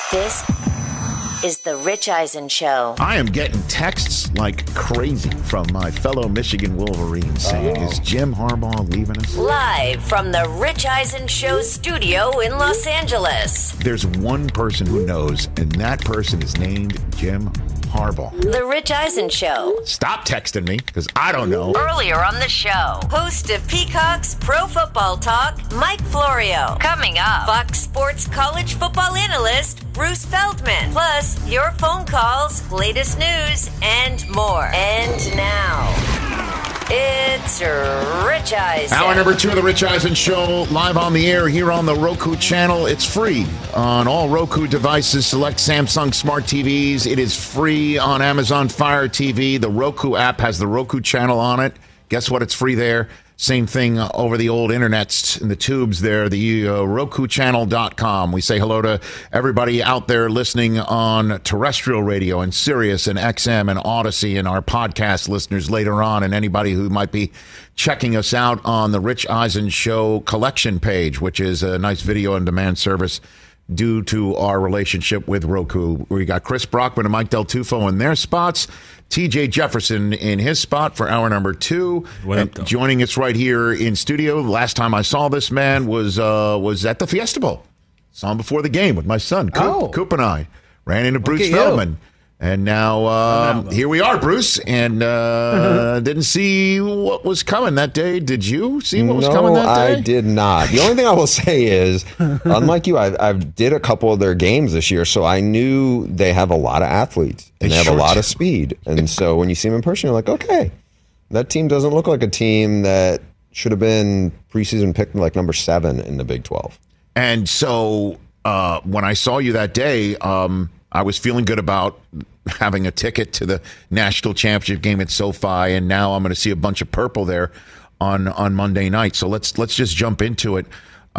This is the Rich Eisen Show. I am getting texts like crazy from my fellow Michigan Wolverines saying, is Jim Harbaugh leaving us? Live from the Rich Eisen Show studio in Los Angeles. There's one person who knows, and that person is named Jim Harbaugh. The Rich Eisen Show. Stop texting me, because I don't know. Earlier on the show, host of Peacock's Pro Football Talk, Mike Florio. Coming up, Fox Sports college football analyst, Bruce Feldman. Plus, your phone calls, latest news, and more. And now, it's Rich Eisen. Hour number 2 of the Rich Eisen Show, live on the air here on the Roku channel. It's free on all Roku devices. Select Samsung Smart TVs. It is free on Amazon Fire TV. The Roku app has the Roku channel on it. Guess what? It's free there. Same thing over the old internets and the tubes there, the RokuChannel.com. We say hello to everybody out there listening on terrestrial radio and Sirius and XM and Odyssey and our podcast listeners later on, and anybody who might be checking us out on the Rich Eisen Show collection page, which is a nice video on demand service due to our relationship with Roku. We got Chris Brockman and Mike Del Tufo in their spots. TJ Jefferson in his spot for hour number 2. And joining us right here in studio. Last time I saw this man was at the Fiesta Bowl. Saw him before the game with my son, Coop and I. Ran into Bruce Feldman. And now here we are, Bruce, and didn't see what was coming that day. Did you see what was coming that day? I did not. The only thing I will say is, unlike you, I did a couple of their games this year, so I knew they have a lot of athletes, and they have a lot of speed. And so when you see them in person, you're like, okay, that team doesn't look like a team that should have been preseason picked like number 7 in the Big 12. And so when I saw you that day, I was feeling good about having a ticket to the national championship game at SoFi, and now I'm going to see a bunch of purple there on Monday night. So let's just jump into it.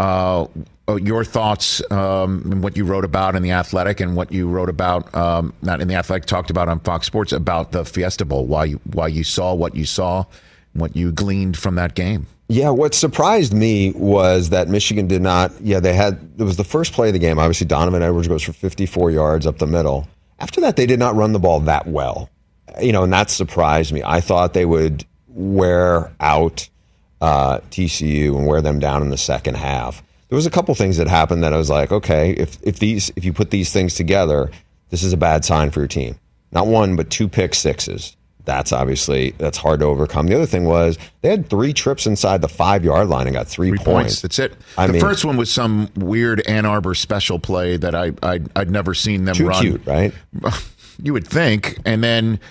Your thoughts, and what you wrote about in The Athletic, and what you wrote about, not in The Athletic, talked about on Fox Sports about the Fiesta Bowl, why you saw what you saw, what you gleaned from that game. Yeah, what surprised me was that Michigan did not. It was the first play of the game. Obviously, Donovan Edwards goes for 54 yards up the middle. After that, they did not run the ball that well, and that surprised me. I thought they would wear out TCU and wear them down in the second half. There was a couple things that happened that I was like, okay, if you put these things together, this is a bad sign for your team. Not one, but 2 pick sixes. That's hard to overcome. The other thing was they had 3 trips inside the 5-yard line and got 3 points. That's it. The first one was some weird Ann Arbor special play that I'd never seen them run. Too cute, right? You would think. And then,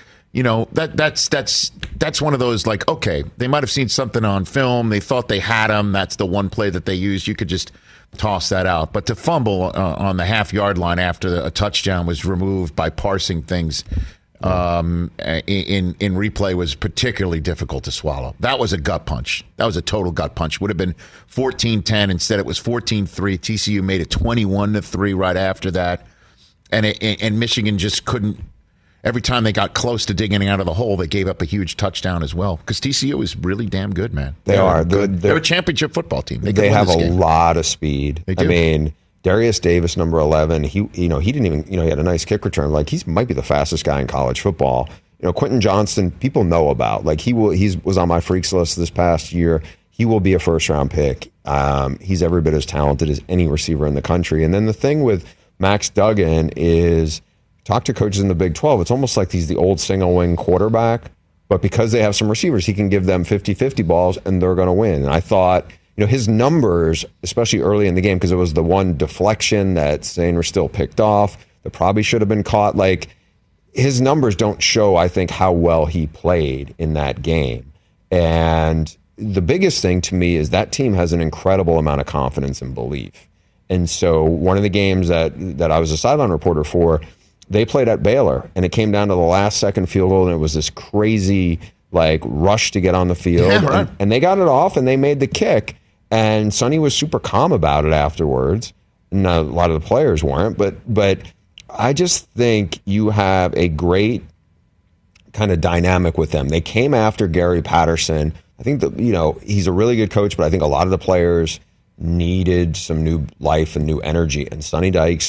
that's one of those, like, okay, they might have seen something on film. They thought they had him. That's the one play that they used. You could just toss that out. But to fumble on the half-yard line after a touchdown was removed by parsing things in replay was particularly difficult to swallow. That was a gut punch. That was a total gut punch. Would have been 14-10. Instead, it was 14-3. TCU made it 21-3 right after that, and Michigan just couldn't. Every time they got close to digging out of the hole, they gave up a huge touchdown as well. Because TCU is really damn good, man. They're good. They're a championship football team. They have a lot of speed. They do. Darius Davis, number 11, he didn't even, he had a nice kick return. Like, he might be the fastest guy in college football. Quentin Johnston, people know about. Like, he was on my freaks list this past year. He will be a first-round pick. He's every bit as talented as any receiver in the country. And then the thing with Max Duggan is, talk to coaches in the Big 12, it's almost like he's the old single-wing quarterback, but because they have some receivers, he can give them 50-50 balls, and they're going to win. And I thought, his numbers, especially early in the game, because it was the one deflection that Sainer still picked off that probably should have been caught. Like, his numbers don't show, I think, how well he played in that game. And the biggest thing to me is that team has an incredible amount of confidence and belief. And so one of the games that I was a sideline reporter for, they played at Baylor, and it came down to the last second field goal, and it was this crazy rush to get on the field. Yeah, right. And they got it off, and they made the kick. And Sonny was super calm about it afterwards. No, a lot of the players weren't, but I just think you have a great kind of dynamic with them. They came after Gary Patterson. I think that he's a really good coach, but I think a lot of the players needed some new life and new energy. And Sonny Dykes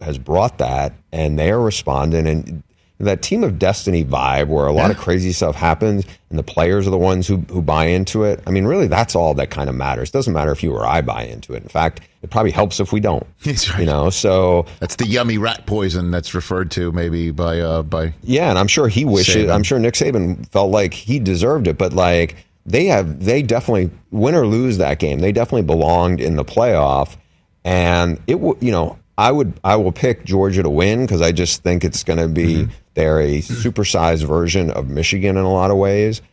has brought that, and they are responding. And that team of destiny vibe where a lot of crazy stuff happens and the players are the ones who buy into it. I mean, really, that's all that kind of matters. It doesn't matter if you or I buy into it. In fact, it probably helps if we don't. That's right. You know, so that's the yummy rat poison that's referred to maybe by yeah, and I'm sure he wishes. Saban. I'm sure Nick Saban felt like he deserved it, but like they definitely, win or lose that game, they definitely belonged in the playoff, and I will pick Georgia to win because I just think it's going to be they're a supersized version of Michigan in a lot of ways.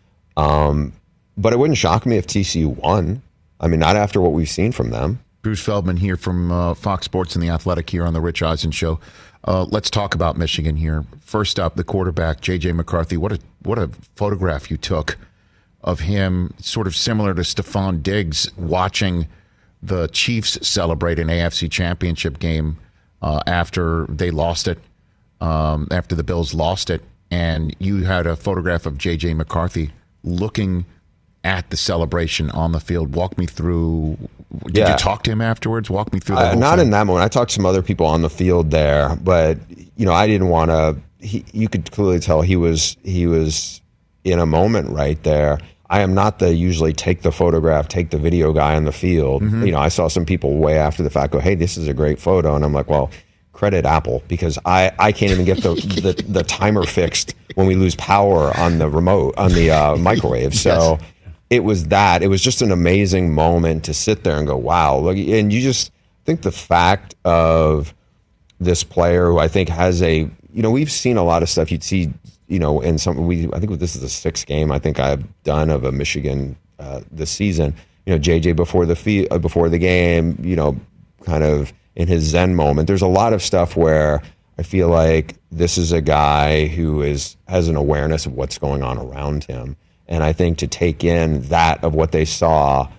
But it wouldn't shock me if TCU won. I mean, not after what we've seen from them. Bruce Feldman here from Fox Sports and The Athletic here on the Rich Eisen Show. Let's talk about Michigan here. First up, the quarterback, J.J. McCarthy. What a photograph you took of him, sort of similar to Stephon Diggs watching the Chiefs celebrate an AFC championship game after they lost it, after the Bills lost it. And you had a photograph of J.J. McCarthy looking at the celebration on the field. Walk me through. Did you talk to him afterwards? Walk me through that. Not in that moment. I talked to some other people on the field there, but I didn't want to. You could clearly tell he was in a moment right there. I am not the usually take the photograph, take the video guy on the field. I saw some people way after the fact go, "Hey, this is a great photo," and I'm like, "Well, credit Apple because I can't even get the timer fixed when we lose power on the remote on the microwave." So it was that. It was just an amazing moment to sit there and go, "Wow!" Look, and you just think the fact of this player who I think has we've seen a lot of stuff. You'd see. In some, I think this is the sixth game I think I've done of a Michigan this season. JJ before the game, kind of in his Zen moment. There's a lot of stuff where I feel like this is a guy who has an awareness of what's going on around him, and I think to take in that of what they saw,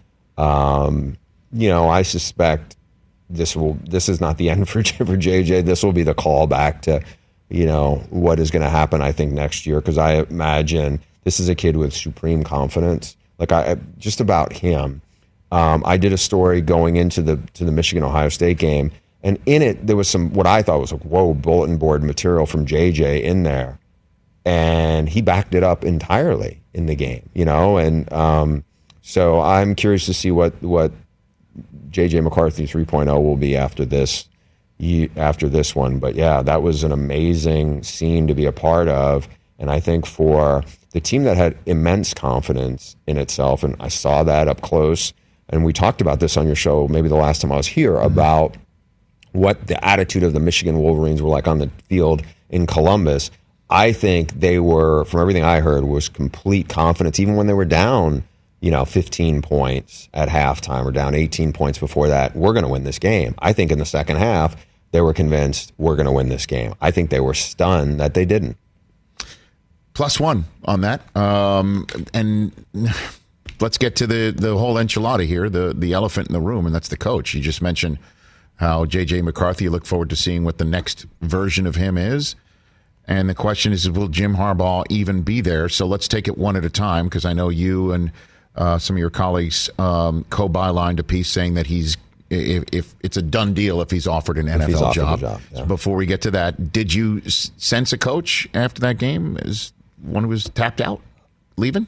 I suspect this is not the end for JJ. This will be the callback to. What is going to happen, I think, next year, because I imagine this is a kid with supreme confidence. Like just about him. I did a story going into the Michigan-Ohio State game, and in it there was some what I thought was like, whoa, bulletin board material from JJ in there, and he backed it up entirely in the game, and so I'm curious to see what JJ McCarthy 3.0 will be after this one. But yeah, that was an amazing scene to be a part of. And I think for the team that had immense confidence in itself, and I saw that up close, and we talked about this on your show maybe the last time I was here about what the attitude of the Michigan Wolverines were like on the field in Columbus. I think they were, from everything I heard, was complete confidence, even when they were down 15 points at halftime or down 18 points before that. We're going to win this game. I think in the second half, they were convinced we're going to win this game. I think they were stunned that they didn't. +1 on that. And let's get to the whole enchilada here, the elephant in the room, and that's the coach. You just mentioned how J.J. McCarthy, you look forward to seeing what the next version of him is. And the question is, will Jim Harbaugh even be there? So let's take it one at a time, because I know you and some of your colleagues co-bylined a piece saying that if it's a done deal if he's offered an NFL job. Yeah. So before we get to that, did you sense a coach after that game as one who was tapped out, leaving?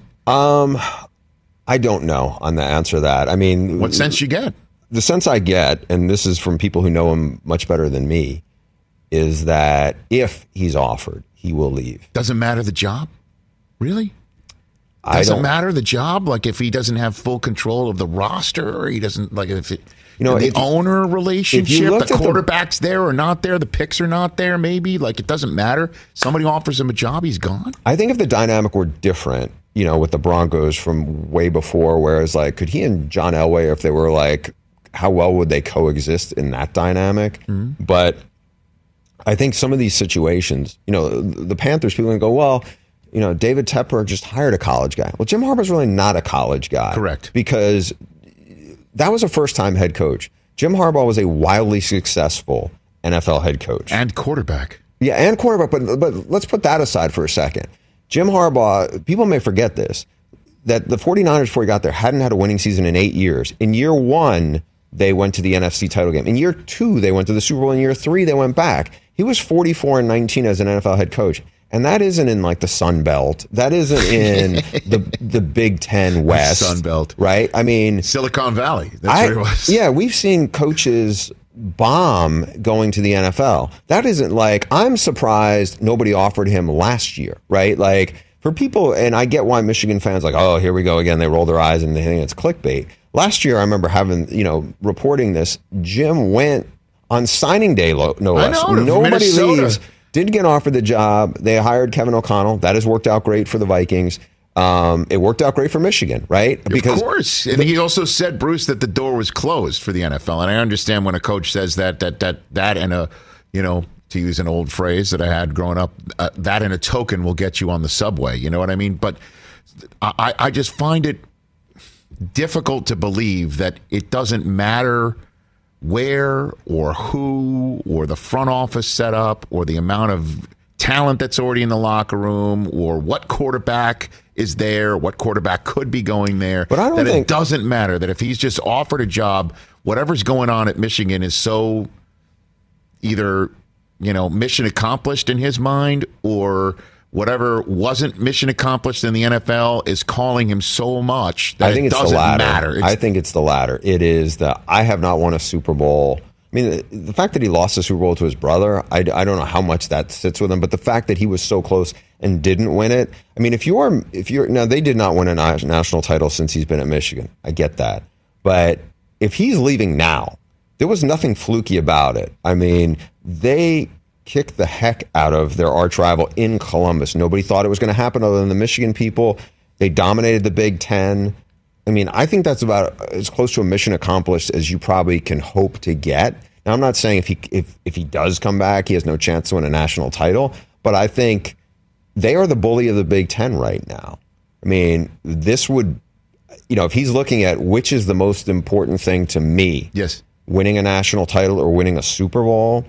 I don't know on the answer to that. I mean, what sense you get? The sense I get, and this is from people who know him much better than me, is that if he's offered, he will leave. Doesn't matter the job? Really? Doesn't matter the job? Like if he doesn't have full control of the roster, or he doesn't, like if it... the owner relationship, the quarterback's there or not there, the picks are not there, maybe. Like, it doesn't matter. Somebody offers him a job, he's gone. I think if the dynamic were different, with the Broncos from way before, whereas, like, could he and John Elway, if they were, like, how well would they coexist in that dynamic? Mm-hmm. But I think some of these situations, the Panthers, people are going to go, well, David Tepper just hired a college guy. Well, Jim Harbaugh's really not a college guy. Correct. Because... that was a first-time head coach. Jim Harbaugh was a wildly successful NFL head coach. And quarterback. Yeah, and quarterback. But let's put that aside for a second. Jim Harbaugh, people may forget this, that the 49ers before he got there hadn't had a winning season in 8 years. In year one, they went to the NFC title game. In year 2, they went to the Super Bowl. In year 3, they went back. He was 44-19 as an NFL head coach. And that isn't in like the Sun Belt. That isn't in the Big Ten West. Sun Belt. Right? I mean, Silicon Valley. That's where it was. Yeah, we've seen coaches bomb going to the NFL. That isn't like, I'm surprised nobody offered him last year, right? Like, for people, and I get why Michigan fans like, oh, here we go again. They roll their eyes and they think it's clickbait. Last year, I remember reporting this. Jim went on signing day, no less. Nobody leaves. Didn't get offered the job. They hired Kevin O'Connell. That has worked out great for the Vikings. It worked out great for Michigan, right? Because, of course. And he also said, Bruce, that the door was closed for the NFL. And I understand when a coach says that and a, to use an old phrase that I had growing up, that and a token will get you on the subway. You know what I mean? But I just find it difficult to believe that it doesn't matter where or who or the front office setup or the amount of talent that's already in the locker room or what quarterback is there, what quarterback could be going there. But I don't think it doesn't matter, that if he's just offered a job, whatever's going on at Michigan is so either, mission accomplished in his mind, or whatever wasn't mission accomplished in the NFL is calling him so much that it doesn't matter. I think it's the latter. It is that I have not won a Super Bowl. I mean, the fact that he lost the Super Bowl to his brother, I don't know how much that sits with him, but the fact that he was so close and didn't win it. I mean, if you're now, they did not win a national title since he's been at Michigan. I get that. But if he's leaving now, there was nothing fluky about it. I mean, they kicked the heck out of their arch rival in Columbus. Nobody thought it was going to happen other than the Michigan people. They dominated the Big Ten. I mean, I think that's about as close to a mission accomplished as you probably can hope to get. Now, I'm not saying if he does come back, he has no chance to win a national title, but I think they are the bully of the Big Ten right now. I mean, this would, if he's looking at which is the most important thing to me, yes, winning a national title or winning a Super Bowl,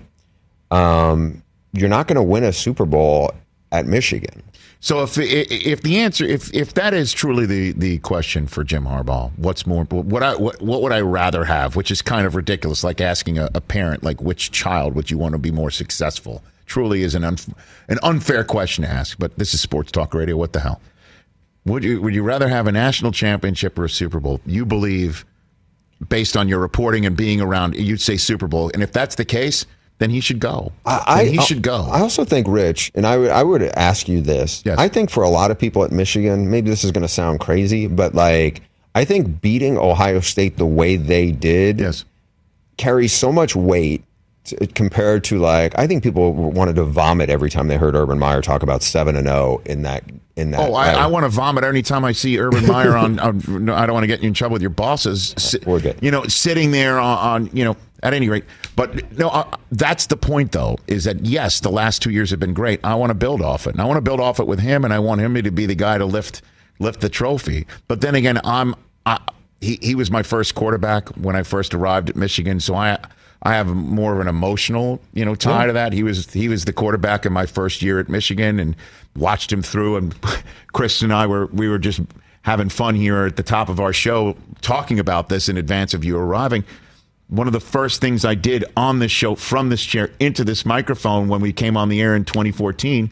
you're not going to win a Super Bowl at Michigan. So if the answer, if that is truly the question for Jim Harbaugh, what's more, what would I rather have? Which is kind of ridiculous, like asking a parent, like, which child would you want to be more successful? Truly is an unfair question to ask. But this is Sports Talk Radio. What the hell? Would you rather have a national championship or a Super Bowl? You believe, based on your reporting and being around, you'd say Super Bowl. And if that's the case, then he should go. He should go. I also think, Rich, and I would ask you this. Yes. I think for a lot of people at Michigan, maybe this is going to sound crazy, but I think beating Ohio State the way they did carries so much weight compared to I think people wanted to vomit every time they heard Urban Meyer talk about 7-0 in that. I want to vomit every time I see Urban Meyer on I don't want to get you in trouble with your bosses. We're good. Sitting there on at any rate. But no, that's the point, though, is that, yes, the last 2 years have been great. I want to build off it. And I want to build off it with him, and I want him to be the guy to lift the trophy. But then again, he was my first quarterback when I first arrived at Michigan, so I have more of an emotional tie to that. He was the quarterback in my first year at Michigan, and watched him through. And Chris and I we were just having fun here at the top of our show talking about this in advance of you arriving. One of the first things I did on this show from this chair into this microphone when we came on the air in 2014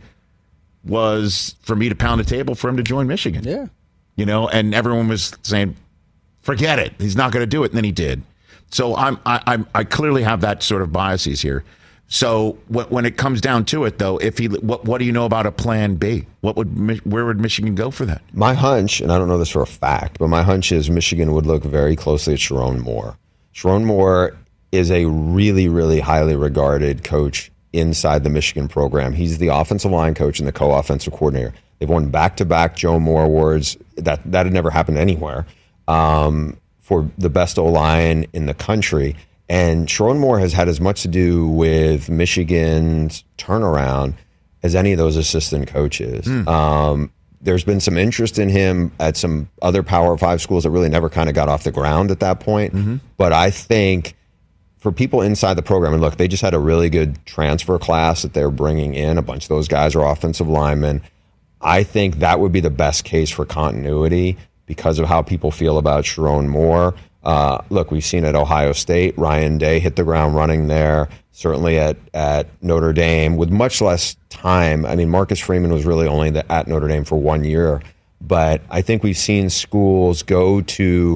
was for me to pound the table for him to join Michigan. Yeah. And everyone was saying, forget it. He's not going to do it. And then he did. So I clearly have that sort of biases here. So when it comes down to it, though, what do you know about a plan B? Where would Michigan go for that? My hunch, and I don't know this for a fact, but my hunch is Michigan would look very closely at Sharon Moore. Sharon Moore is a really, really highly regarded coach inside the Michigan program. He's the offensive line coach and the co-offensive coordinator. They've won back-to-back Joe Moore awards. That had never happened anywhere for the best O-line in the country. And Sharon Moore has had as much to do with Michigan's turnaround as any of those assistant coaches. There's been some interest in him at some other Power 5 schools that really never kind of got off the ground at that point. Mm-hmm. But I think for people inside the program, and look, they just had a really good transfer class that they're bringing in. A bunch of those guys are offensive linemen. I think that would be the best case for continuity because of how people feel about Sharon Moore. Look, we've seen at Ohio State, Ryan Day hit the ground running there. Certainly at Notre Dame with much less time. I mean, Marcus Freeman was really only at Notre Dame for 1 year, but I think we've seen schools go to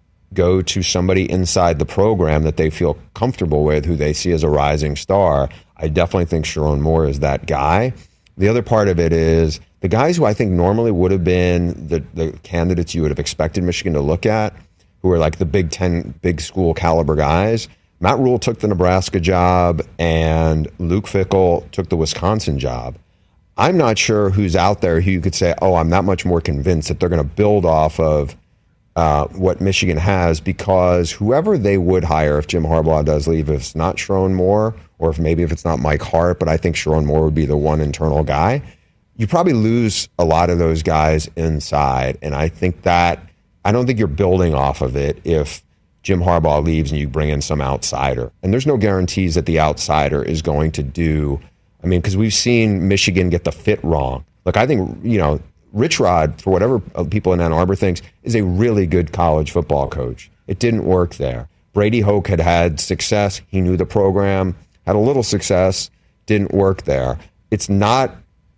somebody inside the program that they feel comfortable with, who they see as a rising star. I definitely think Sherrone Moore is that guy. The other part of it is the guys who I think normally would have been the candidates you would have expected Michigan to look at, who are like the Big Ten, big school caliber guys. Matt Rule took the Nebraska job, and Luke Fickell took the Wisconsin job. I'm not sure who's out there who you could say, oh, I'm that much more convinced that they're going to build off of what Michigan has, because whoever they would hire if Jim Harbaugh does leave, if it's not Sherrone Moore, or if it's not Mike Hart, but I think Sherrone Moore would be the one internal guy, you probably lose a lot of those guys inside. And I don't think you're building off of it if Jim Harbaugh leaves and you bring in some outsider. And there's no guarantees that the outsider is going to do, because we've seen Michigan get the fit wrong. Look, I think, Rich Rod, for whatever people in Ann Arbor thinks, is a really good college football coach. It didn't work there. Brady Hoke had success. He knew the program, had a little success, didn't work there. It's not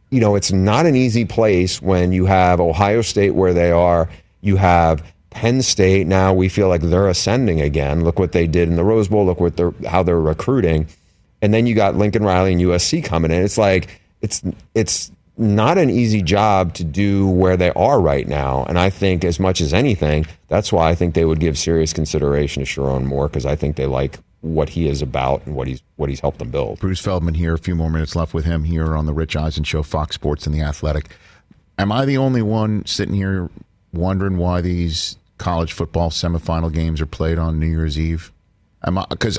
an easy place when you have Ohio State where they are. You have Penn State. Now we feel like they're ascending again. Look what they did in the Rose Bowl. Look how they're recruiting. And then you got Lincoln Riley and USC coming in. It's like it's not an easy job to do where they are right now. And I think as much as anything, that's why I think they would give serious consideration to Sherrone Moore, because I think they like what he is about and what he's helped them build. Bruce Feldman here. A few more minutes left with him here on the Rich Eisen Show, Fox Sports and The Athletic. Am I the only one sitting here wondering why these college football semifinal games are played on New Year's Eve? Because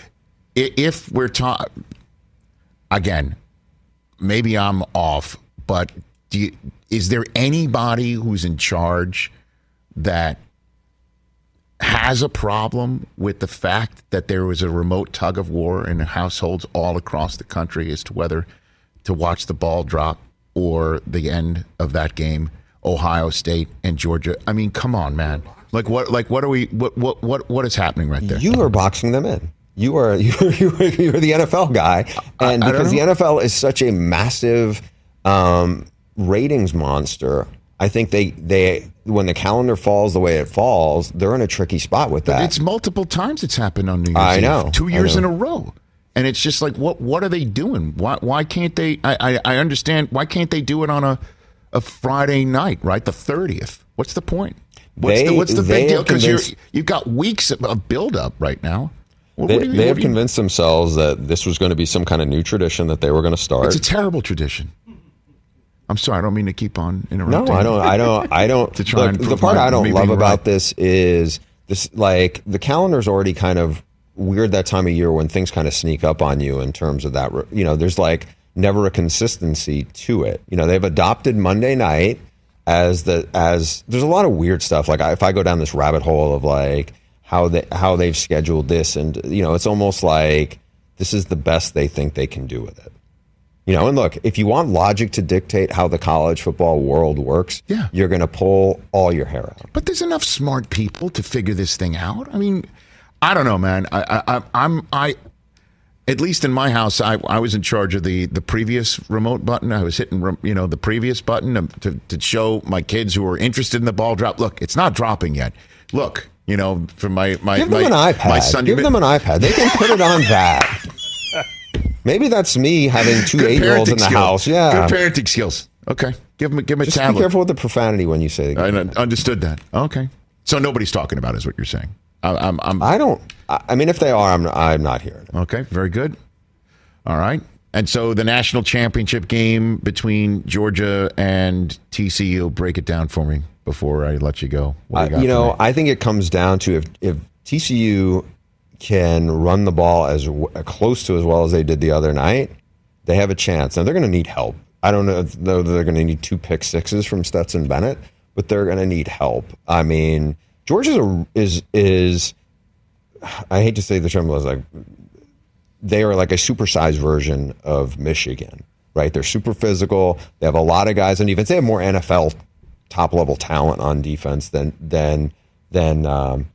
if we're talking, again, maybe I'm off, but is there anybody who's in charge that has a problem with the fact that there was a remote tug of war in households all across the country as to whether to watch the ball drop or the end of that game, Ohio State and Georgia? Come on, man. What is happening right there? You are boxing them in. You are the NFL guy, and because the NFL is such a massive ratings monster, I think they when the calendar falls the way it falls, they're in a tricky spot with that. But it's multiple times it's happened on New Year's Eve. I know. 2 years in a row. And it's just like, what are they doing? Why can't they? I understand. Why can't they do it on a Friday night, right? The 30th. What's the point? What's the big deal? Because you've got weeks of build-up right now. They have convinced themselves that this was going to be some kind of new tradition that they were going to start. It's a terrible tradition. I'm sorry, I don't mean to keep on interrupting. No, I don't. To try and the part I don't love about this is this, like, the calendar's already kind of weird that time of year when things kind of sneak up on you in terms of that. There's like never a consistency to it. They've adopted Monday night as there's a lot of weird stuff. Like if I go down this rabbit hole of like how they've scheduled this, and it's almost like this is the best they think they can do with it. And look, if you want logic to dictate how the college football world works, you're going to pull all your hair out. But there's enough smart people to figure this thing out. I don't know, man. I at least in my house, I was in charge of the previous remote button. I was hitting, the previous button to show my kids who were interested in the ball drop. Look, it's not dropping yet. Look, from my give them an iPad. My son, give them an iPad. They can put it on that. Maybe that's me having two 8-year-olds in the house. Yeah, good parenting skills. Okay, give them a Just tablet. Be careful with the profanity when you say. I understood that. Okay, so nobody's talking about it, is what you're saying. I don't. If they are, I'm not hearing it. Okay, very good. All right, and so the national championship game between Georgia and TCU. Break it down for me before I let you go. I think it comes down to if TCU can run the ball as close to as well as they did the other night, they have a chance. Now they're going to need help. I don't know though they're going to need 2 pick sixes from Stetson Bennett, but they're going to need help. Georgia is I hate to say the term, they are like a supersized version of Michigan, right? They're super physical. They have a lot of guys on defense. They have more NFL top level talent on defense than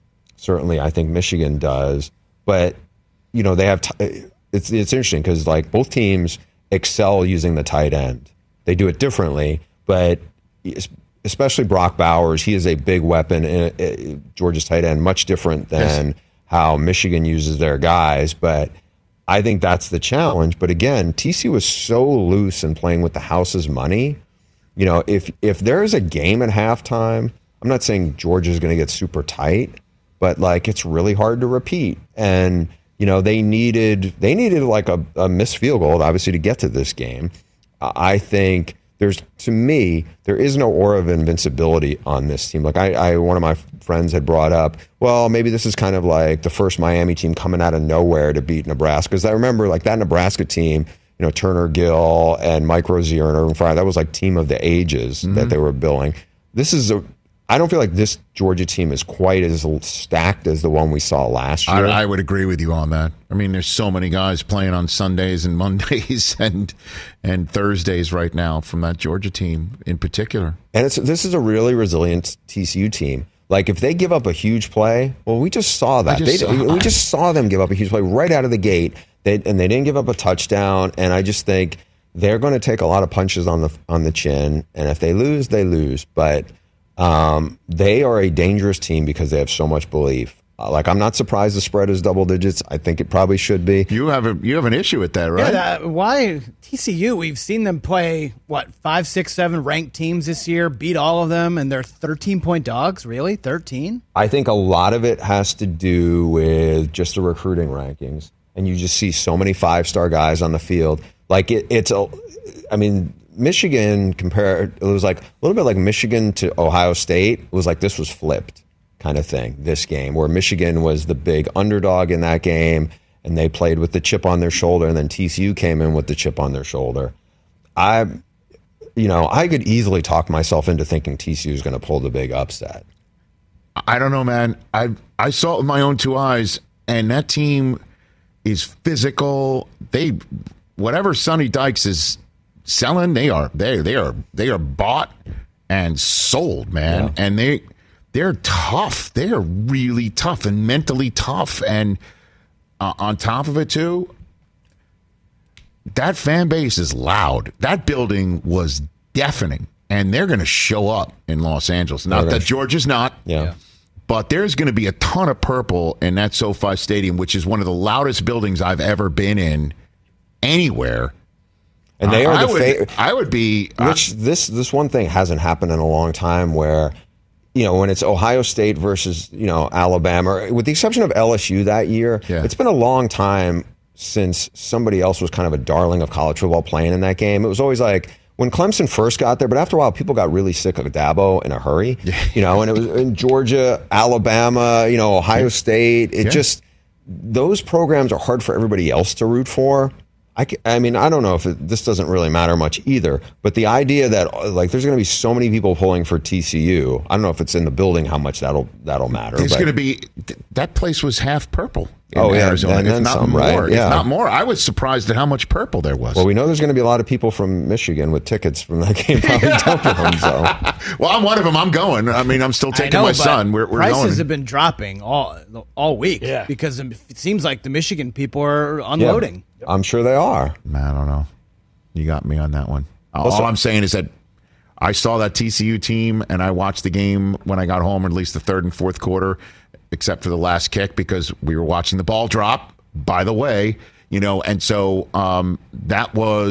Certainly, I think Michigan does. But, they have it's interesting because, like, both teams excel using the tight end. They do it differently, but especially Brock Bowers, he is a big weapon in Georgia's tight end, much different than how Michigan uses their guys. But I think that's the challenge. But again, TCU was so loose in playing with the house's money. If there's a game at halftime, I'm not saying Georgia's going to get super tight, but like it's really hard to repeat. And they needed like a missed field goal, obviously, to get to this game. I think there is no aura of invincibility on this team. Like one of my friends had brought up, well, maybe this is kind of like the first Miami team coming out of nowhere to beat Nebraska. Because I remember like that Nebraska team, Turner Gill and Mike Rozier and Irving Fryar, that was like team of the ages that they were billing. I don't feel like this Georgia team is quite as stacked as the one we saw last year. I would agree with you on that. I mean, there's so many guys playing on Sundays and Mondays and Thursdays right now from that Georgia team in particular. And this is a really resilient TCU team. Like, if they give up a huge play, well, we just saw that. We just saw them give up a huge play right out of the gate, and they didn't give up a touchdown. And I just think they're going to take a lot of punches on the chin. And if they lose, they lose. But they are a dangerous team because they have so much belief. I'm not surprised the spread is double digits. I think it probably should be. You have an issue with that, right? Yeah, why TCU? We've seen them play 5, 6, 7 ranked teams this year, beat all of them, and they're 13-point dogs. Really, 13? I think a lot of it has to do with just the recruiting rankings, and you just see so many 5-star guys on the field. Like Michigan it was like a little bit like Michigan to Ohio State. It was like this was flipped kind of thing, this game, where Michigan was the big underdog in that game, and they played with the chip on their shoulder, and then TCU came in with the chip on their shoulder. I could easily talk myself into thinking TCU is going to pull the big upset. I don't know, man. I saw it with my own 2 eyes, and that team is physical. Whatever Sonny Dykes is selling, they are bought and sold, man. Yeah. And they're tough. They are really tough and mentally tough. And on top of it, too, that fan base is loud. That building was deafening, and they're going to show up in Los Angeles. Not that Georgia's not. Yeah. But there's going to be a ton of purple in that SoFi Stadium, which is one of the loudest buildings I've ever been in anywhere. And they are I would be. Which this one thing hasn't happened in a long time where, when it's Ohio State versus, Alabama, with the exception of LSU that year, It's been a long time since somebody else was kind of a darling of college football playing in that game. It was always like when Clemson first got there, but after a while, people got really sick of Dabo in a hurry, and it was in Georgia, Alabama, Ohio State. Those programs are hard for everybody else to root for. I don't know if this doesn't really matter much either, but the idea that there's going to be so many people pulling for TCU, I don't know if it's in the building how much that'll matter. It's going to be that place was half purple in Arizona, and if not some, more. Right? Yeah. If not more, I was surprised at how much purple there was. Well, we know there's going to be a lot of people from Michigan with tickets from that game probably dumping them. So, well, I'm one of them. I'm going. I'm still taking my son. We're prices going. have been dropping all week because it seems like the Michigan people are unloading. Yeah. I'm sure they are. I don't know. You got me on that one. All I'm saying is that I saw that TCU team, and I watched the game when I got home, or at least the third and fourth quarter, except for the last kick, because we were watching the ball drop, by the way. And so that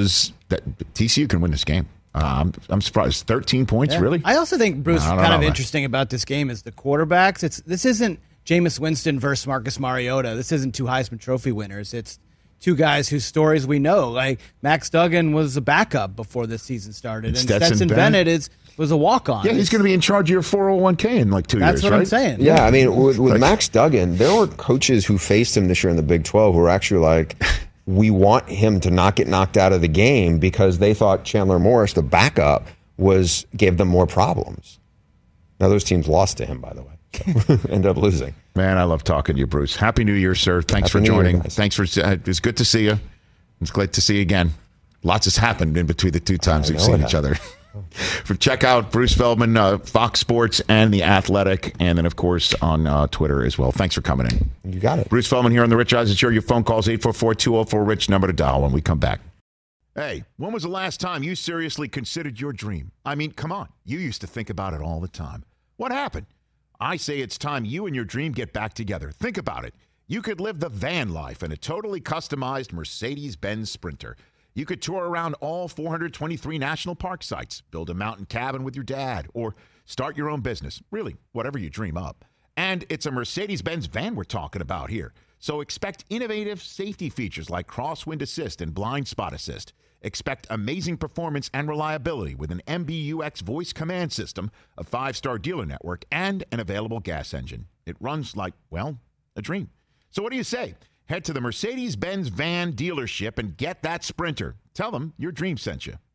TCU can win this game. I'm surprised. 13 points, really? I also think, Bruce, interesting about this game is the quarterbacks. This isn't Jameis Winston versus Marcus Mariota. This isn't 2 Heisman Trophy winners. It's 2 guys whose stories we know. Like Max Duggan was a backup before this season started, and Stetson Bennett was a walk-on. Yeah, he's going to be in charge of your 401k in 2 years, That's what right? I'm saying. Yeah, with Max Duggan, there were coaches who faced him this year in the Big 12 who were actually like, we want him to not get knocked out of the game because they thought Chandler Morris, the backup, gave them more problems. Now, those teams lost to him, by the way. Ended up losing. Man, I love talking to you, Bruce. Happy New Year, sir. Thanks for joining. Thanks for. It was good to see you. It's great to see you again. Lots has happened in between the 2 times we've seen each other. Check out Bruce Feldman, Fox Sports, and The Athletic, and then, of course, on Twitter as well. Thanks for coming in. You got it. Bruce Feldman here on The Rich Eisen Show. Your phone calls 844-204-RICH, number to dial when we come back. Hey, when was the last time you seriously considered your dream? I mean, come on. You used to think about it all the time. What happened? I say it's time you and your dream get back together. Think about it. You could live the van life in a totally customized Mercedes-Benz Sprinter. You could tour around all 423 national park sites, build a mountain cabin with your dad, or start your own business. Really, whatever you dream up. And it's a Mercedes-Benz van we're talking about here. So expect innovative safety features like crosswind assist and blind spot assist. Expect amazing performance and reliability with an MBUX voice command system, a 5-star dealer network, and an available gas engine. It runs like, well, a dream. So what do you say? Head to the Mercedes-Benz van dealership and get that Sprinter. Tell them your dream sent you.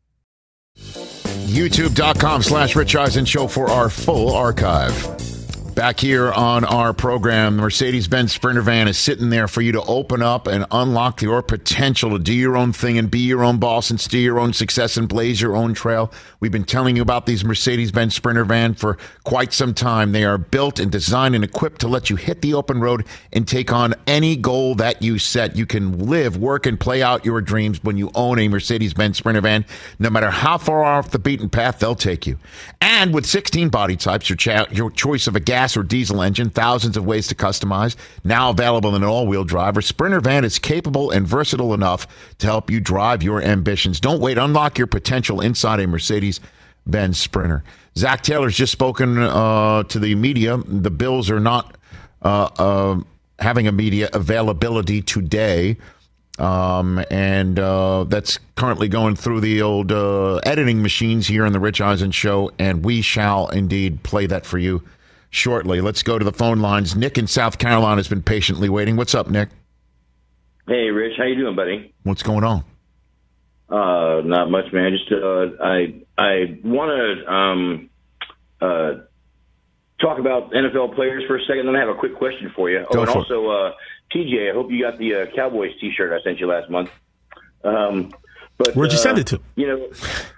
YouTube.com/Rich Eisen Show for our full archive. Back here on our program, the Mercedes-Benz Sprinter van is sitting there for you to open up and unlock your potential to do your own thing and be your own boss and steer your own success and blaze your own trail. We've been telling you about these Mercedes-Benz Sprinter van for quite some time. They are built and designed and equipped to let you hit the open road and take on any goal that you set. You can live, work, and play out your dreams when you own a Mercedes-Benz Sprinter van. No matter how far off the beaten path, they'll take you. And with 16 body types, your choice of a gas or diesel engine, thousands of ways to customize, now available in an all-wheel drive, a Sprinter van is capable and versatile enough to help you drive your ambitions. Don't wait. Unlock your potential inside a Mercedes-Benz Sprinter. Zach Taylor's just spoken to the media. The Bills are not having a media availability today. And that's currently going through the old editing machines here on the Rich Eisen Show, and we shall indeed play that for you shortly. Let's go to the phone lines. Nick in South Carolina has been patiently waiting. What's up, Nick? Hey, Rich. How you doing, buddy? What's going on? Not much, man. Just I want to talk about NFL players for a second, then I have a quick question for you. Go and for also, TJ, I hope you got the Cowboys T-shirt I sent you last month. But where'd you send it to? You know,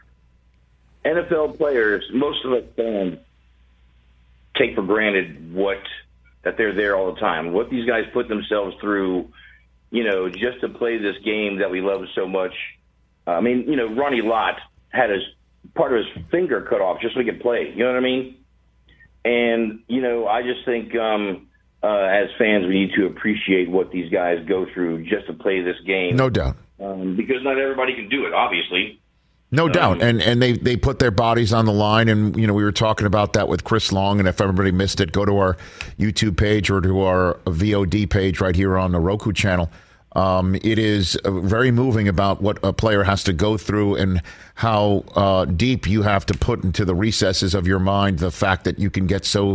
NFL players, most of us fans take for granted that they're there all the time. What these guys put themselves through, you know, just to play this game that we love so much. I mean, you know, Ronnie Lott had part of his finger cut off just so he could play. You know what I mean? And, you know, I just think as fans, we need to appreciate what these guys go through just to play this game. No doubt. Because not everybody can do it, obviously. No doubt. And they put their bodies on the line. And, you know, we were talking about that with Chris Long. And if everybody missed it, go to our YouTube page or to our VOD page right here on the Roku channel. It is very moving about what a player has to go through and how deep you have to put into the recesses of your mind the fact that you can get so,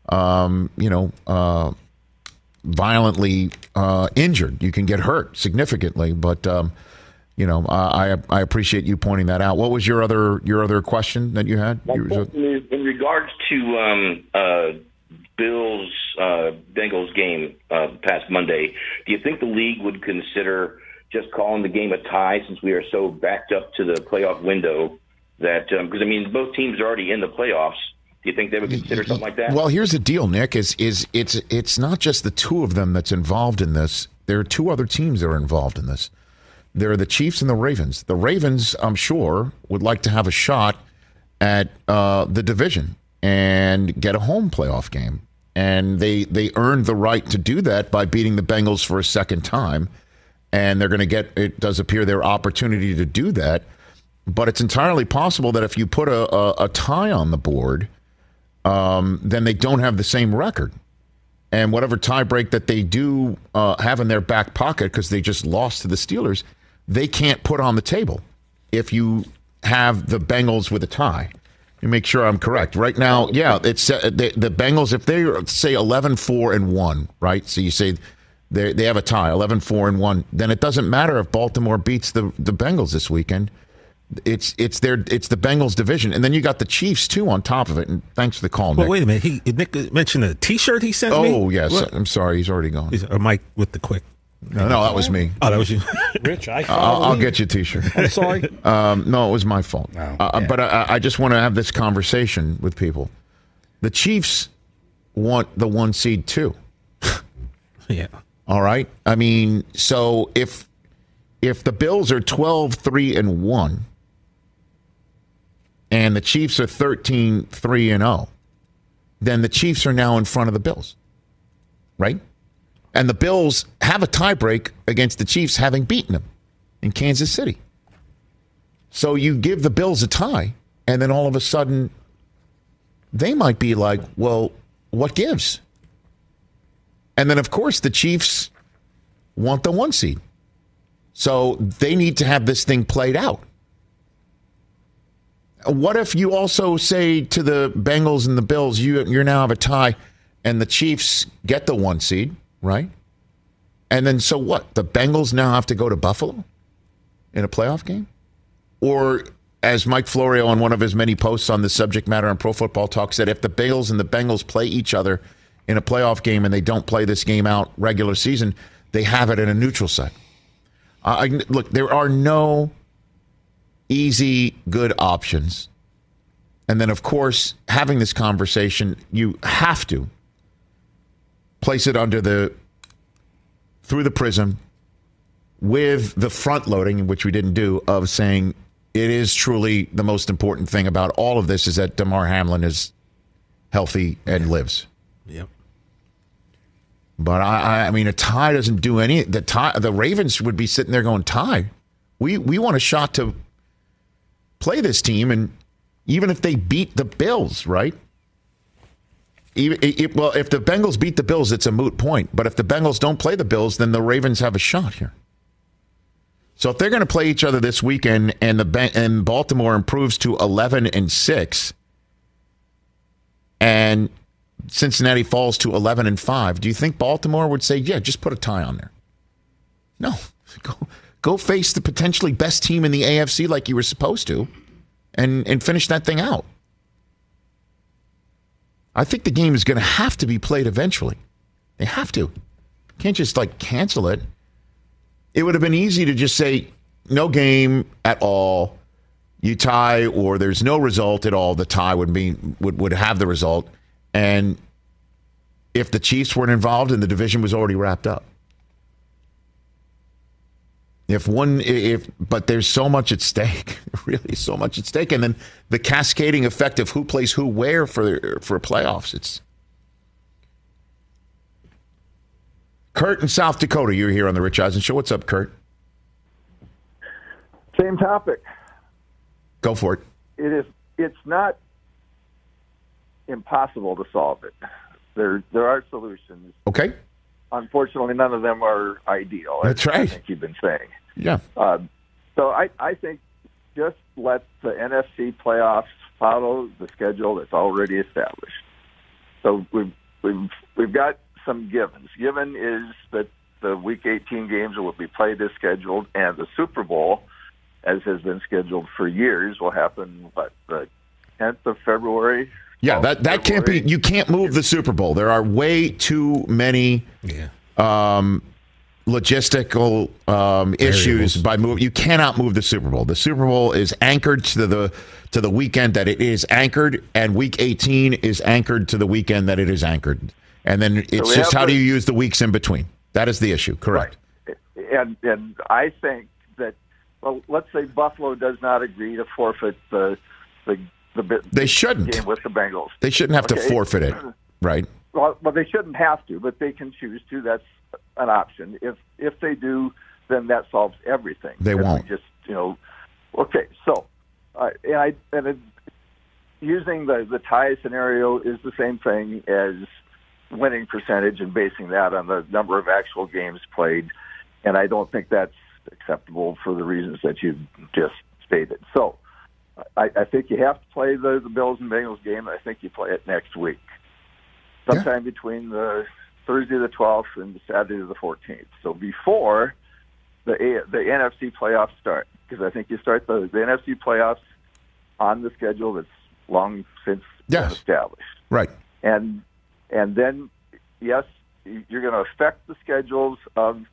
violently injured. You can get hurt significantly. But, you know, I appreciate you pointing that out. What was your other question that you had? My question is in regards to Bills Bengals game past Monday. Do you think the league would consider just calling the game a tie since we are so backed up to the playoff window? That because I mean both teams are already in the playoffs. Do you think they would consider something like that? Well, here's the deal, Nick. It's not just the two of them that's involved in this. There are two other teams that are involved in this. There are the Chiefs and the Ravens. The Ravens, I'm sure, would like to have a shot at the division and get a home playoff game. And they earned the right to do that by beating the Bengals for a second time. And they're going to get, it does appear, their opportunity to do that. But it's entirely possible that if you put a tie on the board, then they don't have the same record. And whatever tiebreak that they do have in their back pocket because they just lost to the Steelers, they can't put on the table if you have the Bengals with a tie. You make sure I'm correct. Right now, yeah, it's the Bengals, if they say 11-4-1, right? So you say they have a tie, 11-4-1, then it doesn't matter if Baltimore beats the Bengals this weekend. It's the Bengals division, and then you got the Chiefs too on top of it. And thanks for the call, Nick. Well, wait a minute. Nick mentioned a T-shirt he sent me. Oh yes, what? I'm sorry, he's already gone. Or Mike with the quick. No, that was me. Oh, that was you. Rich, I'll get you a T-shirt. I'm sorry. No, it was my fault. Oh, yeah. But I just want to have this conversation with people. The Chiefs want the 1 seed too. Yeah. All right. I mean, so if the Bills are 12-3-1 and the Chiefs are 13-3-0, then the Chiefs are now in front of the Bills, right? And the Bills have a tiebreak against the Chiefs having beaten them in Kansas City. So you give the Bills a tie, and then all of a sudden they might be like, well, what gives? And then, of course, the Chiefs want the 1 seed. So they need to have this thing played out. What if you also say to the Bengals and the Bills, you now have a tie, and the Chiefs get the 1 seed, right? And then so what? The Bengals now have to go to Buffalo in a playoff game? Or, as Mike Florio on one of his many posts on the subject matter on Pro Football Talk said, if the Bills and the Bengals play each other in a playoff game and they don't play this game out regular season, they have it in a neutral site. Look, there are no easy, good options. And then, of course, having this conversation, you have to place it through the prism with the front loading, which we didn't do, of saying it is truly the most important thing about all of this is that Damar Hamlin is healthy and lives. Yep. But I mean, a tie doesn't do any. The Ravens would be sitting there going, tie. We want a shot to play this team, and even if they beat the Bills, right? Well, if the Bengals beat the Bills, it's a moot point. But if the Bengals don't play the Bills, then the Ravens have a shot here. So if they're going to play each other this weekend, and Baltimore improves to 11-6, and Cincinnati falls to 11-5, do you think Baltimore would say, yeah, just put a tie on there? No. Go face the potentially best team in the AFC like you were supposed to and finish that thing out. I think the game is going to have to be played eventually. They have to. Can't just cancel it. It would have been easy to just say no game at all. You tie or there's no result at all. The tie would have the result. And if the Chiefs weren't involved and the division was already wrapped up. But there's so much at stake, really so much at stake. And then the cascading effect of who plays who where for playoffs. It's Kurt in South Dakota. You're here on the Rich Eisen Show. What's up, Kurt? Same topic. Go for it. It's not impossible to solve it. There are solutions. Okay. Unfortunately, none of them are ideal. That's right. I think you've been saying. Yeah. So I think just let the NFC playoffs follow the schedule that's already established. So we've got some givens. Given is that the Week 18 games will be played as scheduled, and the Super Bowl, as has been scheduled for years, will happen, the 10th of February? Yeah, that can't be. You can't move the Super Bowl. There are way too many logistical issues by move. You cannot move the Super Bowl. The Super Bowl is anchored to the weekend that it is anchored, and Week 18 is anchored to the weekend that it is anchored. And then it's just how do you use the weeks in between? That is the issue. Correct. Right. And I think that, well, let's say Buffalo does not agree to forfeit the they shouldn't game with the Bengals. They shouldn't have to forfeit it, right? Well, they shouldn't have to, but they can choose to. That's an option. If they do, then that solves everything. They won't. Okay. So, using the tie scenario is the same thing as winning percentage and basing that on the number of actual games played, and I don't think that's acceptable for the reasons that you just stated. So, I think you have to play the Bills and Bengals game, and I think you play it next week, sometime between the Thursday the 12th and the Saturday the 14th. So before the NFC playoffs start, because I think you start the NFC playoffs on the schedule that's long since been established. Right. And then, yes, you're going to affect the schedules of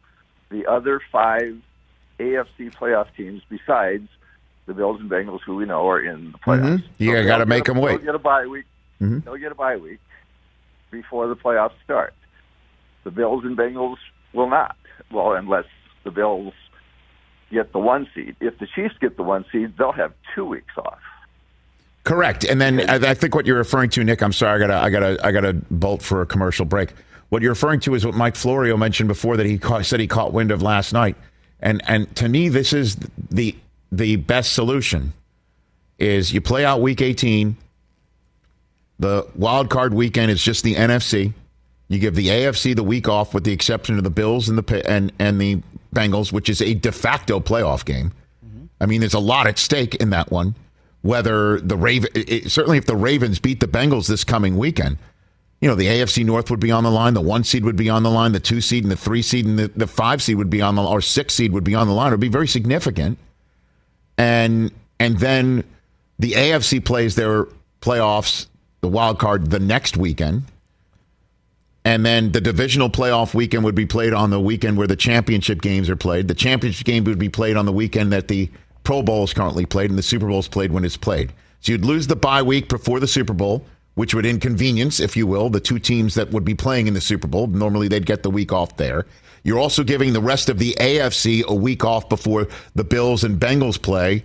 the other 5 AFC playoff teams besides the Bills and Bengals, who we know are in the playoffs. Mm-hmm. You got to make them wait. They'll get a bye week. Mm-hmm. They'll get a bye week before the playoffs start. The Bills and Bengals will not. Well, unless the Bills get the 1 seed. If the Chiefs get the 1 seed, they'll have 2 weeks off. Correct. And then I think what you're referring to, Nick, I'm sorry, I gotta bolt for a commercial break. What you're referring to is what Mike Florio mentioned before that said he caught wind of last night. And to me, this is the best solution is you play out week 18. The wild card weekend is just the NFC. You give the AFC the week off with the exception of the Bills and the Bengals, which is a de facto playoff game. Mm-hmm. I mean, there's a lot at stake in that one. Whether certainly if the Ravens beat the Bengals this coming weekend, the AFC North would be on the line, the 1 seed would be on the line, the 2 seed and the 3 seed and the 5 seed would be on the line, or 6 seed would be on the line. It would be very significant. And then the AFC plays their playoffs, the wild card, the next weekend. And then the divisional playoff weekend would be played on the weekend where the championship games are played. The championship game would be played on the weekend that the Pro Bowl is currently played and the Super Bowl is played when it's played. So you'd lose the bye week before the Super Bowl, which would inconvenience, if you will, the 2 teams that would be playing in the Super Bowl. Normally they'd get the week off there. You're also giving the rest of the AFC a week off before the Bills and Bengals play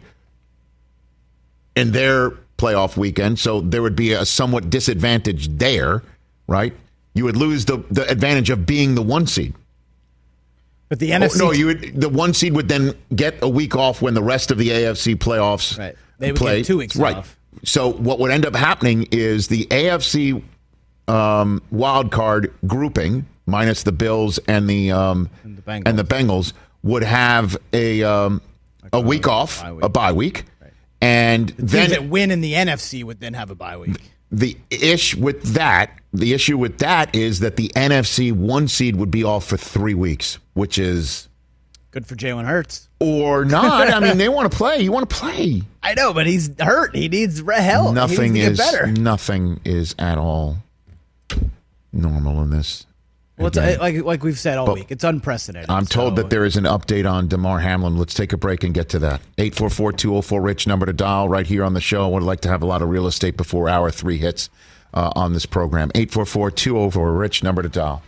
in their playoff weekend. So there would be a somewhat disadvantage there, right? You would lose the advantage of being the 1 seed. But the NFC... the 1 seed would then get a week off when the rest of the AFC playoffs right. They would play. get 2 weeks right. off. So what would end up happening is the AFC wild card grouping, minus the Bills and the Bengals, would have a week off, a bye week. Right. And then teams that win in the NFC would then have a bye week. The issue with that is that the NFC 1 seed would be off for 3 weeks, which is good for Jalen Hurts. Or not. I mean, they want to play. You want to play. I know, but he's hurt. He needs help. Nothing he needs to get better. Nothing is at all normal in this. Well, it's like we've said all week, it's unprecedented. I'm told that there is an update on Damar Hamlin. Let's take a break and get to that. 844-204-RICH, number to dial right here on the show. I would like to have a lot of real estate before hour 3 hits on this program. 844-204-RICH, number to dial.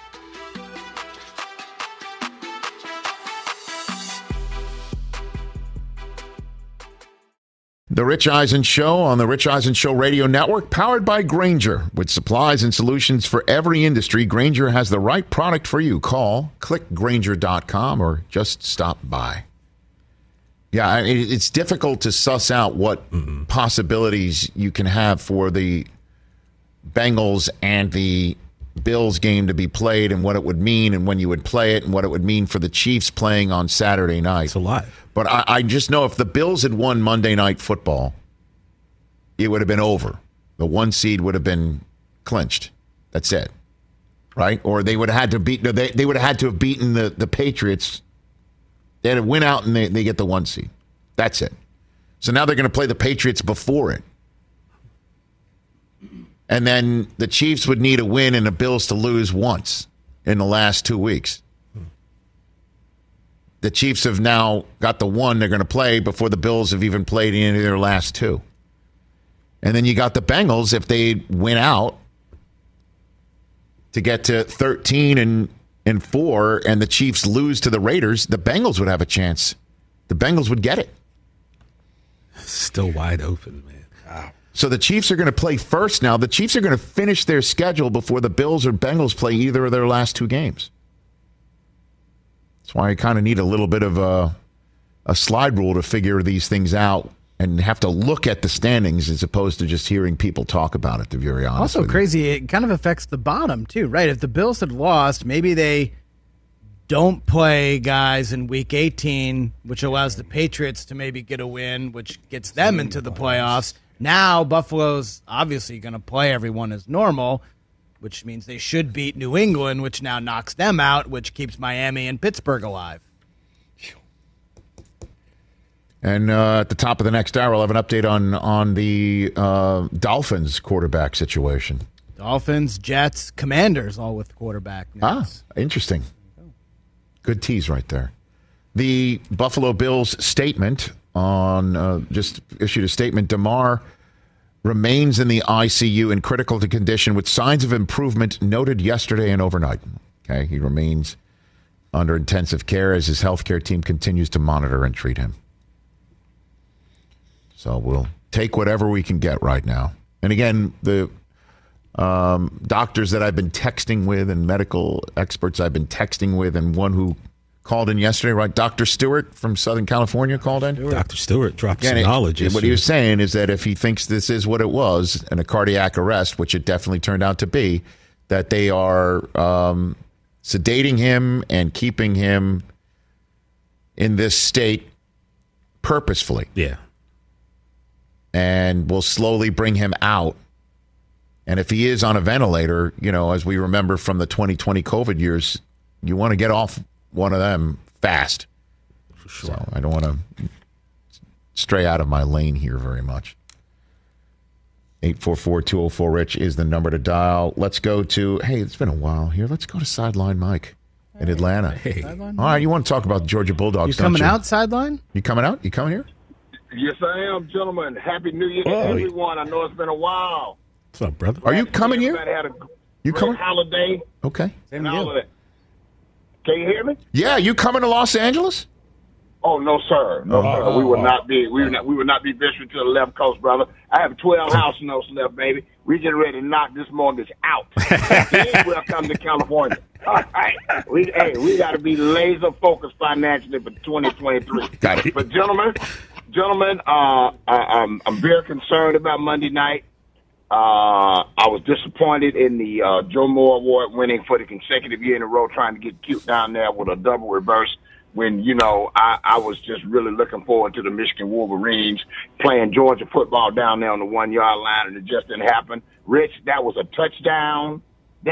The Rich Eisen Show on the Rich Eisen Show Radio Network, powered by Grainger. With supplies and solutions for every industry, Grainger has the right product for you. Call, click Grainger.com, or just stop by. Yeah, it's difficult to suss out what possibilities you can have for the Bengals and the Bills game to be played and what it would mean and when you would play it and what it would mean for the Chiefs playing on Saturday night. It's a lot. But I just know if the Bills had won Monday Night Football, it would have been over. The 1 seed would have been clinched. That's it, right? Or they would have had to beat. They would have had to have beaten the Patriots. They had to win out and they get the 1 seed. That's it. So now they're going to play the Patriots before it, and then the Chiefs would need a win and the Bills to lose once in the last 2 weeks. The Chiefs have now got the 1 they're going to play before the Bills have even played any of their last 2. And then you got the Bengals, if they win out to get to 13-4 and the Chiefs lose to the Raiders, the Bengals would have a chance. The Bengals would get it. Still wide open, man. Wow. So the Chiefs are going to play first now. The Chiefs are going to finish their schedule before the Bills or Bengals play either of their last 2 games. That's why I kind of need a little bit of a slide rule to figure these things out and have to look at the standings as opposed to just hearing people talk about it, to be very honest. Also crazy, it kind of affects the bottom, too, right? If the Bills had lost, maybe they don't play guys in Week 18, which allows the Patriots to maybe get a win, which gets them into the playoffs. Now, Buffalo's obviously going to play everyone as normal, which means they should beat New England, which now knocks them out, which keeps Miami and Pittsburgh alive. And at the top of the next hour, we'll have an update on the Dolphins quarterback situation. Dolphins, Jets, Commanders, all with quarterback news. Interesting. Good tease right there. The Buffalo Bills statement just issued a statement. Damar remains in the ICU in critical condition with signs of improvement noted yesterday and overnight. Okay, he remains under intensive care as his healthcare team continues to monitor and treat him. So we'll take whatever we can get right now. And again, the doctors that I've been texting with and medical experts I've been texting with, and one who called in yesterday, right? Dr. Stewart from Southern California called in. Dr. Stewart dropped some knowledge. What he was saying is that if he thinks this is what it was, and a cardiac arrest, which it definitely turned out to be, that they are sedating him and keeping him in this state purposefully. Yeah. And will slowly bring him out. And if he is on a ventilator, as we remember from the 2020 COVID years, you want to get off one of them fast. For sure. So I don't want to stray out of my lane here very much. 844-204-RICH is the number to dial. Let's go to, hey, it's been a while here. Let's go to Sideline Mike in Atlanta. Hey. All right, you want to talk about the Georgia Bulldogs, You coming out, Sideline? You coming out? You coming here? Yes, I am, gentlemen. Happy New Year to everyone. I know it's been a while. What's up, brother? Are you coming here? Everybody had a You great coming? holiday. Okay. Same and to all you. of that. Can you hear me? Yeah, you coming to Los Angeles? Oh no, sir. No, sir. We will not be. We will not be venturing to the left coast, brother. I have 12 house notes left, baby. We getting ready to knock this mortgage out. Then we'll come to California. All right. We got to be laser focused financially for 2023. Got it. But gentlemen, I'm very concerned about Monday night. I was disappointed in the Joe Moore Award winning for the consecutive year in a row, trying to get cute down there with a double reverse. When, I was just really looking forward to the Michigan Wolverines playing Georgia football down there on the 1 yard line, and it just didn't happen. Rich, that was a touchdown.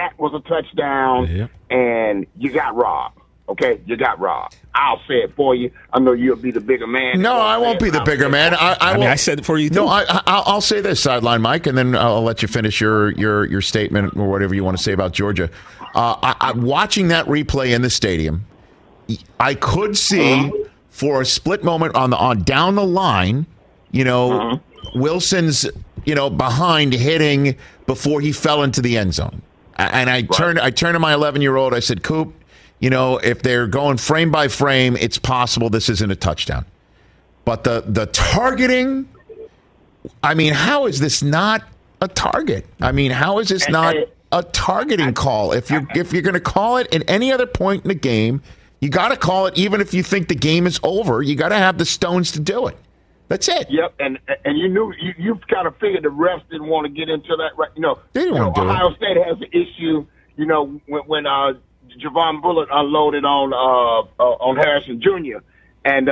Yep. And you got robbed. Okay, you got robbed. I'll say it for you. I know you'll be the bigger man. No, I won't be the bigger man. I said it for you, too. No, I'll say this, Sideline Mike, and then I'll let you finish your statement or whatever you want to say about Georgia. Watching that replay in the stadium, I could see for a split moment on down the line, Wilson's, behind hitting before he fell into the end zone. And I turned to my 11-year-old. I said, Coop, if they're going frame by frame, it's possible this isn't a touchdown. But the targeting, how is this not a target? How is this not a targeting call? If you're going to call it at any other point in the game, you got to call it even if you think the game is over. You got to have the stones to do it. That's it. Yep, and you knew you kind of figured the refs didn't want to get into that. Right? They didn't want to do it. Ohio State has an issue. When Javon Bullitt unloaded on Harrison Jr. And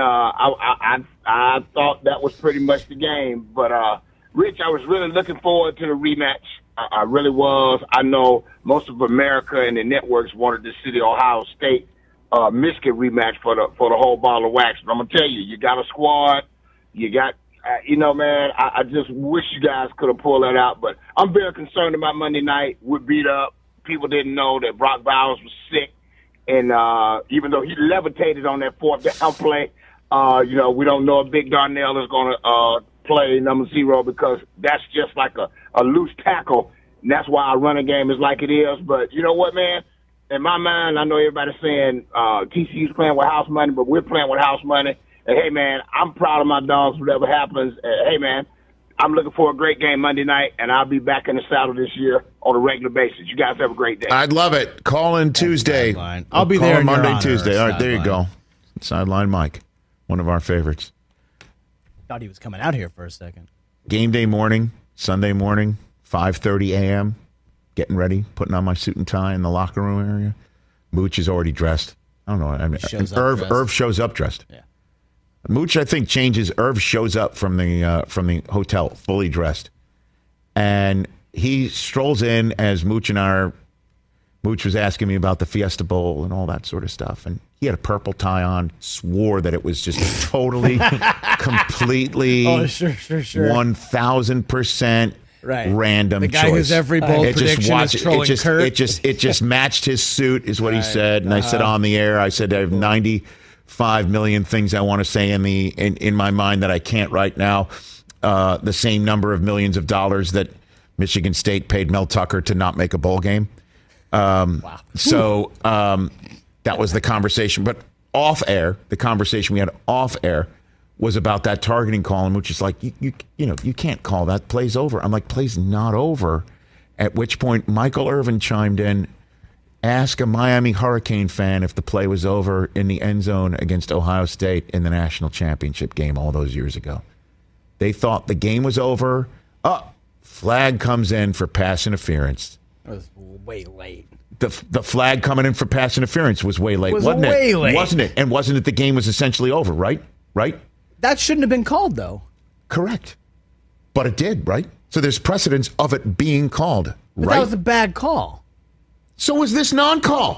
I thought that was pretty much the game. But Rich, I was really looking forward to the rematch. I really was. I know most of America and the networks wanted to see the Ohio State Michigan rematch for the whole ball of wax. But I'm gonna tell you, you got a squad. You got, man. I just wish you guys could have pulled that out. But I'm very concerned about Monday night. We're beat up. People didn't know that Brock Bowers was sick, and even though he levitated on that fourth down play, we don't know if Big Darnell is going to play number 0 because that's just like a loose tackle, and that's why our running game is like it is. But you know what, man? In my mind, I know everybody's saying TCU's playing with house money, but we're playing with house money. And, hey, man, I'm proud of my dogs, whatever happens. Hey, man, I'm looking for a great game Monday night, and I'll be back in the saddle this year on a regular basis. You guys have a great day. I'd love it. Call in Tuesday. I'll be there Monday, Tuesday. All right, there you go. Sideline Mike, one of our favorites. Thought he was coming out here for a second. Game day morning, Sunday morning, 5:30 a.m., getting ready, putting on my suit and tie in the locker room area. Mooch is already dressed. I don't know. Irv shows up dressed. Yeah. Mooch, I think, changes. Irv shows up from the hotel fully dressed, and he strolls in as Mooch was asking me about the Fiesta Bowl and all that sort of stuff, and he had a purple tie on. Swore that it was just totally, completely, 1,000%. random the guy choice. who's every bold prediction is trolling Kurt. It just matched his suit, is what he said. And I said on the air, I said I have 95 million things I want to say in my mind that I can't right now. The same number of millions of dollars that Michigan State paid Mel Tucker to not make a bowl game. Wow. So that was the conversation. But off air, the conversation we had off air was about that targeting call, and which is like, you can't call that. Play's over. I'm like, play's not over. At which point, Michael Irvin chimed in, ask a Miami Hurricane fan if the play was over in the end zone against Ohio State in the national championship game all those years ago. They thought the game was over. Flag comes in for pass interference. It was way late. The flag coming in for pass interference was way late, wasn't it? Way late. Wasn't it? And wasn't it the game was essentially over, right? Right? That shouldn't have been called, though. Correct. But it did, right? So there's precedence of it being called, but right? That was a bad call. So was this non-call.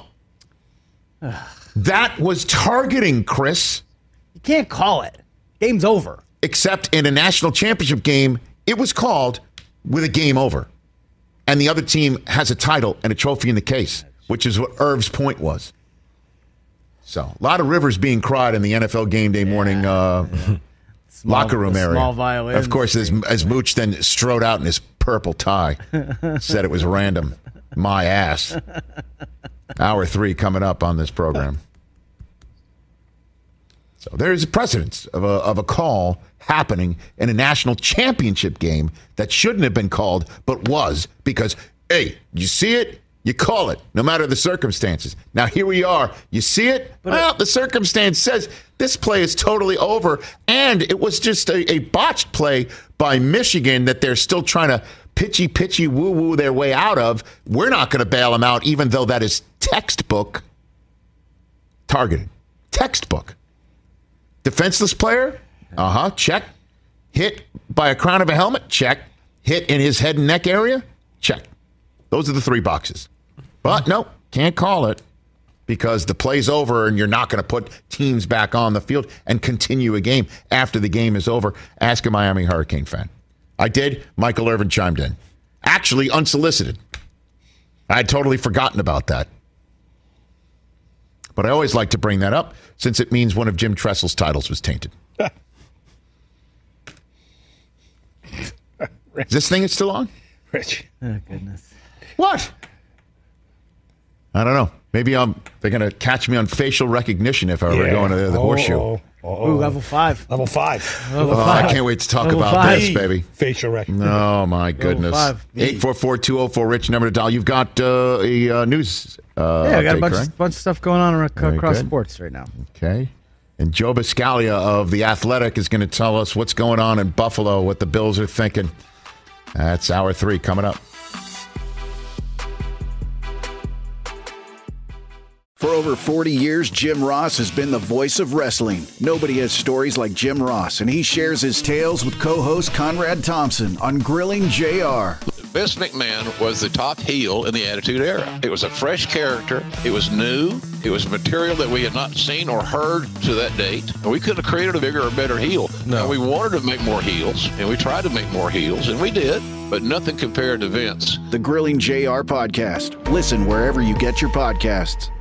That was targeting, Chris. You can't call it. Game's over. Except in a national championship game, it was called with a game over. And the other team has a title and a trophy in the case, which is what Irv's point was. So, a lot of rivers being cried in the NFL game day morning locker room area. Small violin. Of course, as Mooch then strode out in his purple tie, said it was random. My ass. Hour 3 coming up on this program. So there is a precedence of a call happening in a national championship game that shouldn't have been called, but was, because, hey, you see it, you call it, no matter the circumstances. Now, here we are. You see it? Well, the circumstance says this play is totally over, and it was just a botched play by Michigan that they're still trying to pitchy, woo-woo their way out of. We're not going to bail them out, even though that is textbook targeted. Textbook. Defenseless player? Check. Hit by a crown of a helmet? Check. Hit in his head and neck area? Check. Those are the 3 boxes. But no, can't call it because the play's over and you're not going to put teams back on the field and continue a game after the game is over. Ask a Miami Hurricane fan. I did. Michael Irvin chimed in. Actually, unsolicited. I had totally forgotten about that. But I always like to bring that up since it means one of Jim Tressel's titles was tainted. Is this thing still on? Rich. Oh, goodness. What? I don't know. Maybe they're going to catch me on facial recognition if I were going to the horseshoe. Ooh, level 5. Level 5. I can't wait to talk Level about 5. this, baby. Facial recognition. Oh, my goodness. 844-204-RICH, number to dial. You've got a news I got update, a bunch of stuff going on across sports right now. Okay. And Joe Biscaglia of The Athletic is going to tell us what's going on in Buffalo, what the Bills are thinking. That's hour 3 coming up. For over 40 years, Jim Ross has been the voice of wrestling. Nobody has stories like Jim Ross, and he shares his tales with co-host Conrad Thompson on Grilling JR. Vince McMahon was the top heel in the Attitude Era. It was a fresh character. It was new. It was material that we had not seen or heard to that date. And we couldn't have created a bigger or better heel. No. And we wanted to make more heels, and we tried to make more heels, and we did. But nothing compared to Vince. The Grilling JR podcast. Listen wherever you get your podcasts.